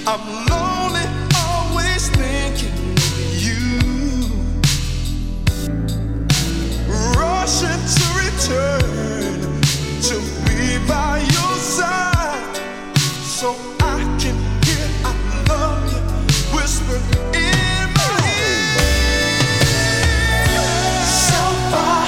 I'm lonely, always thinking of you. Rushing to return to be by your side, so I can hear I love you whispered in my ear. So far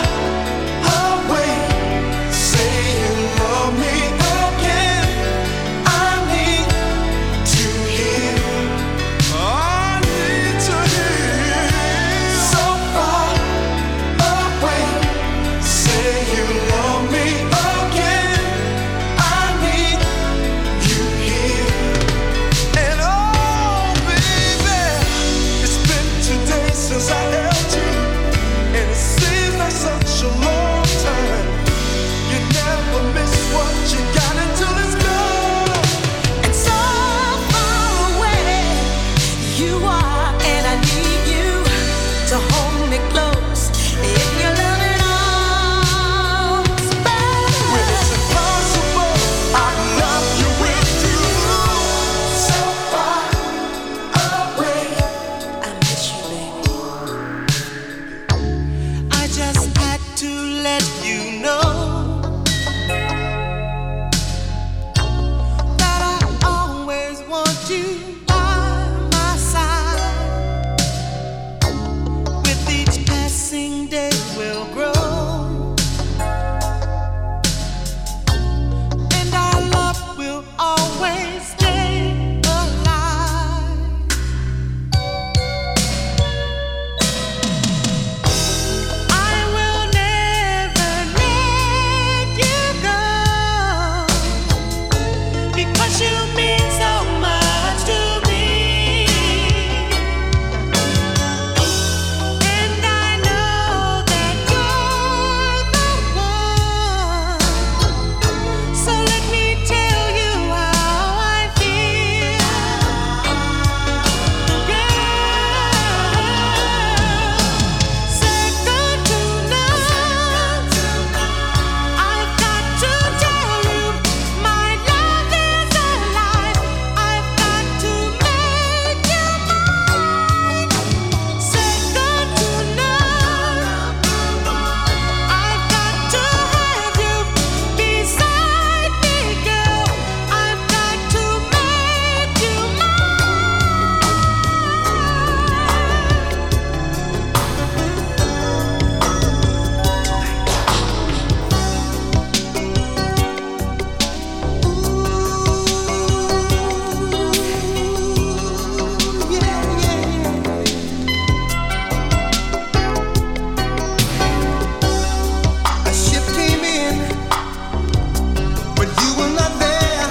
away, say you love me again. I need to hear. I need to hear. So far away, say you love me again. I need you here. And oh, baby, it's been 2 days since I held you, and it seems like such a long time. You never miss what you got until it's gone. And so far away you are, and I need you to hold me close in your loving arms, When baby. it's impossible, I love you with you. So far away, I miss you, baby. I just had to let you know that I always want you by my side. With each passing day will grow, and our love will always stay alive. I will never let you go, because you mean so much to me. And I know that you're the one, so let me tell you how I feel. Second to none, I've got to tell you, my love is alive. I've got to make you mine. Second to none, I've got to have you beside me, girl. I've got to make you a ship came in when you were not there.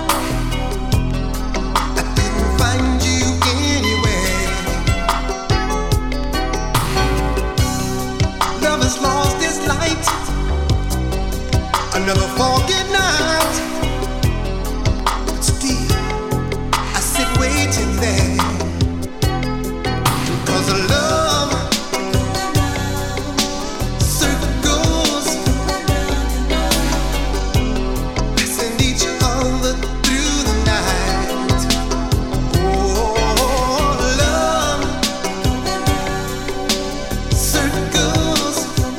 I didn't find you anywhere. Love has lost its light. Another foggy night. But still, I sit waiting there. 'Cause love circles, passing each other through the night. Oh, love circles.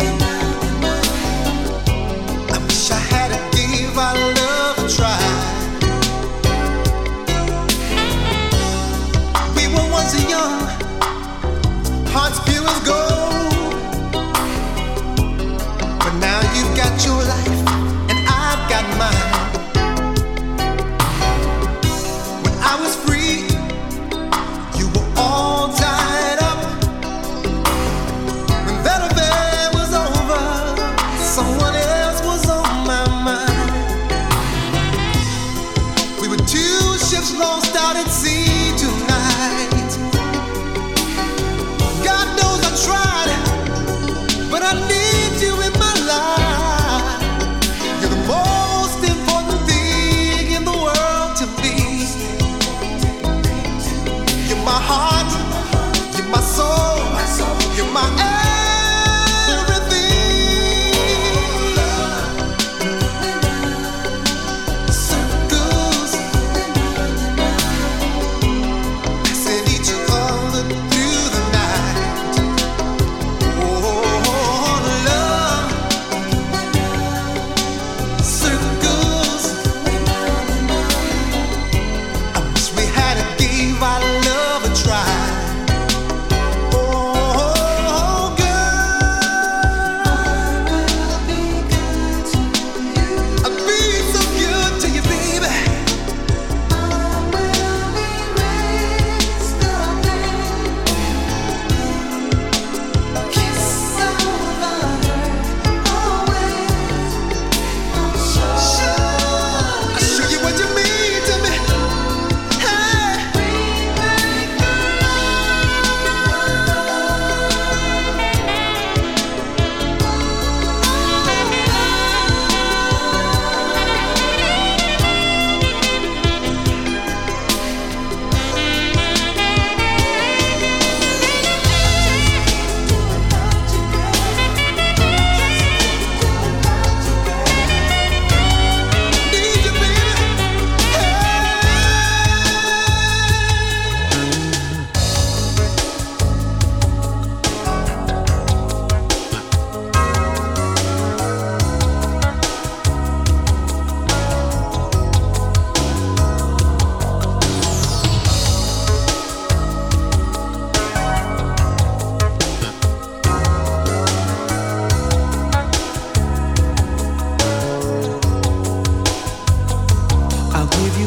I wish I had gave our love a try. We were once young, hearts pure as gold. But now you've got your life and I've got mine. When I was free, you were all tied up. When that affair was over, someone else was on my mind. We were two ships lost out at sea tonight. God knows I tried, but I need you in my life. You're the most important thing in the world to me. You're my heart, you're my soul, you're my everything. Circles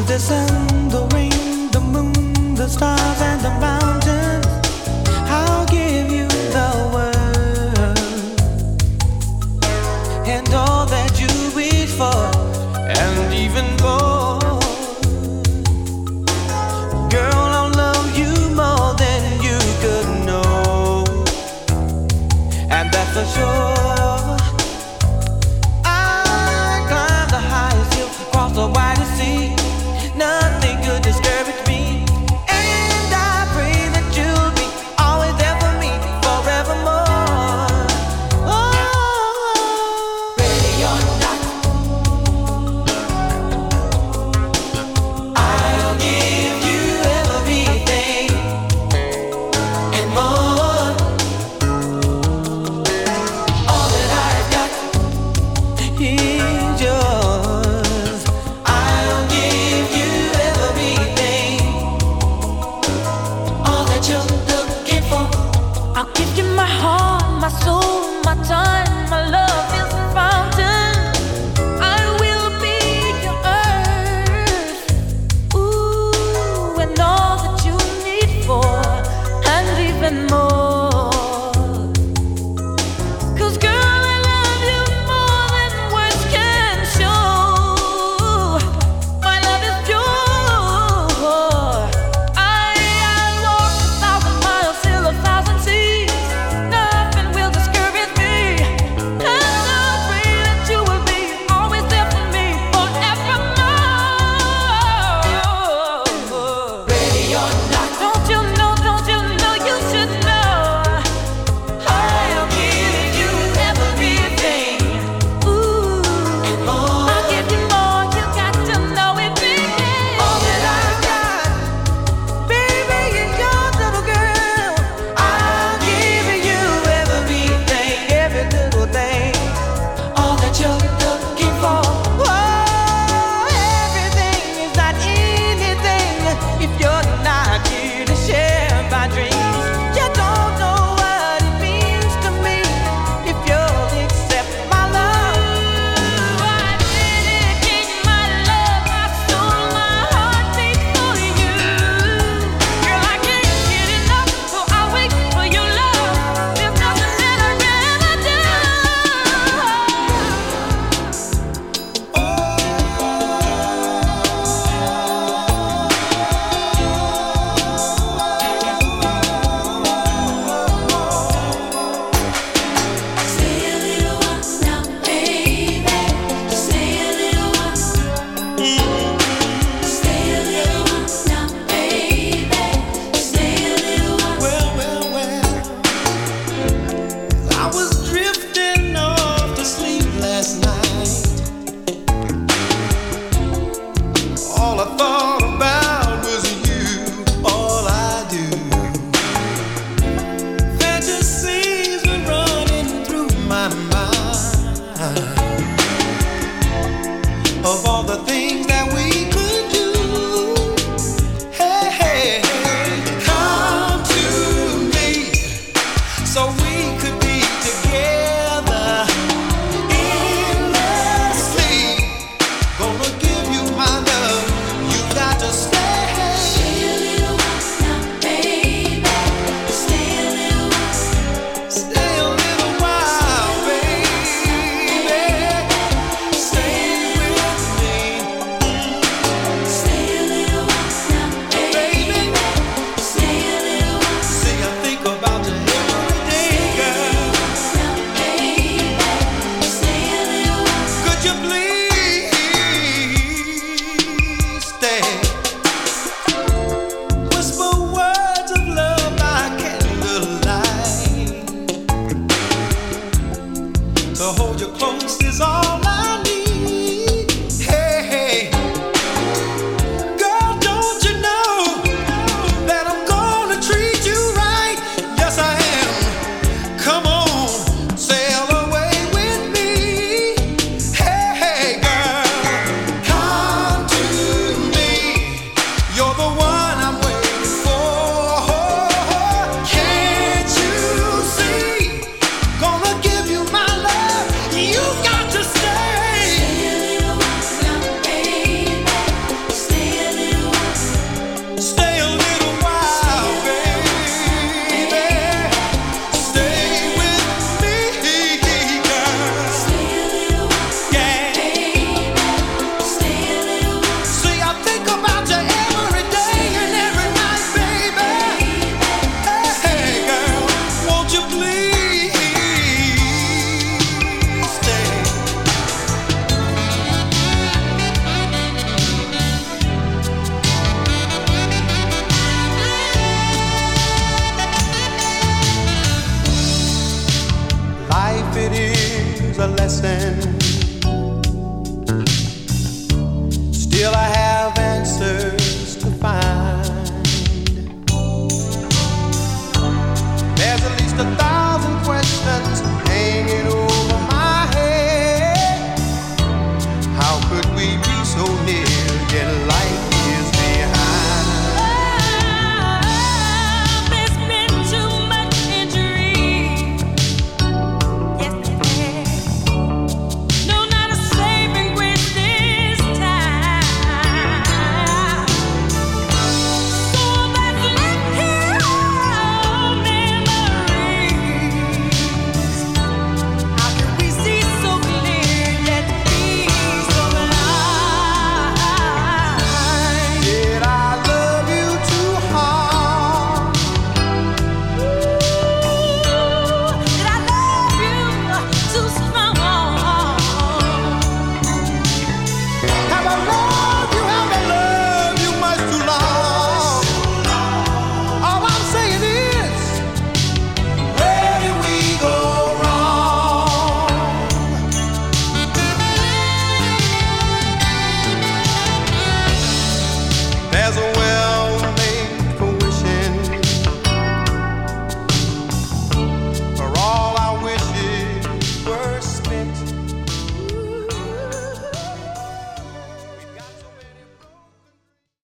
the sun, the rain, the moon, the stars, and the mountains. I'll give you the world and all that you wish for, and even more. Girl, I'll love you more than you could know, and that's for sure. I climb the highest hill, cross the widest sea. Nothing could discourage me, and I pray that you'll be always there for me, forevermore. Oh, ready or not, I'll give you everything and more. There's a